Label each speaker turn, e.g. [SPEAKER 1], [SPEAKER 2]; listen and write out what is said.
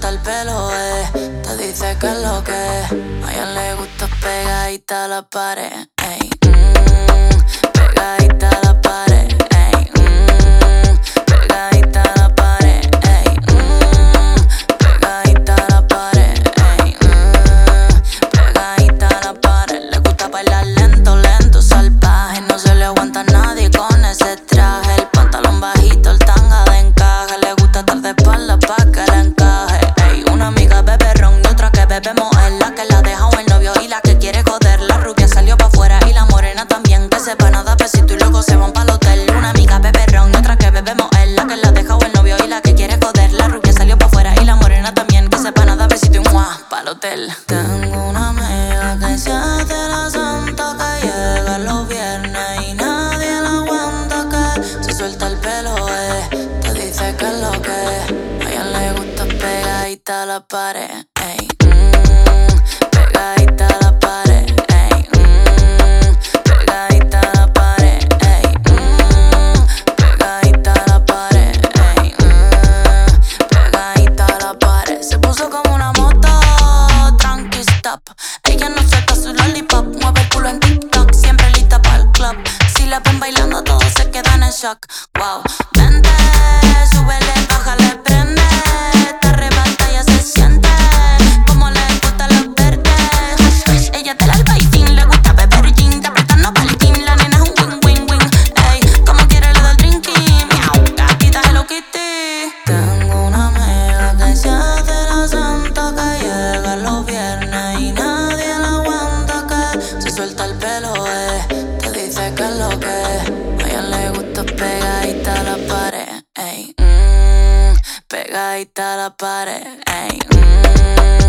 [SPEAKER 1] suelta el pelo, te dice que es lo que es. A ella le gusta pegadita a la pared, ey, pegadita a la pared, ey, pegadita a la pared, ey, pegadita a la pared, ey, pegadita a la pared. Le gusta bailar lento, lento, salvaje. No se le aguanta a nadie con ese traje. El pantalón bajito, el tanga de encaje. Le gusta estar de espalda pa' que le encaje. Ey, una amiga bebe ron y otra que bebemos es la que la deja o el novio y la que quiere joder. La rubia salió pa' afuera y la morena también. Que sepa nada besito y luego se van pa'l hotel. Una amiga bebe ron y otra que bebemos es la que la deja o el novio y la que quiere joder. La rubia salió pa' afuera y la morena también. Que sepa nada besito y muah, pa'l hotel. Tengo una amiga que se hace la santa, que llega los viernes y nadie la aguanta, que se suelta el pelo, te dice que es lo que es. A ella le gusta pegadita a la pared, ey, pegadita a la pared, ey, pegadita a la pared, ey, pegadita a la pared, ey, pegadita a la pared. Se puso como una moto, tranqui stop. Ella no suelta su lollipop, mueve el culo en TikTok, siempre lista pa'l club. Si la ven bailando todos se quedan en shock. Wow, vente, súbele, bájale, prende. Te arrebata, ya se siente como le gusta los verdes. Hush, hush, ella te la alba y fin, le gusta beber gin. Te apretan no pa'l team, la nena es un win-win-win. Ey, como quiere le da el drinking. Miau, gatita Hello Kitty. Tengo una amiga que se hace la santa, que llega los viernes y nadie la aguanta, que se suelta el pelo, te dice que es lo que es. A ella le gusta pegadita a la pared, ey, pegadita a la pared, ey,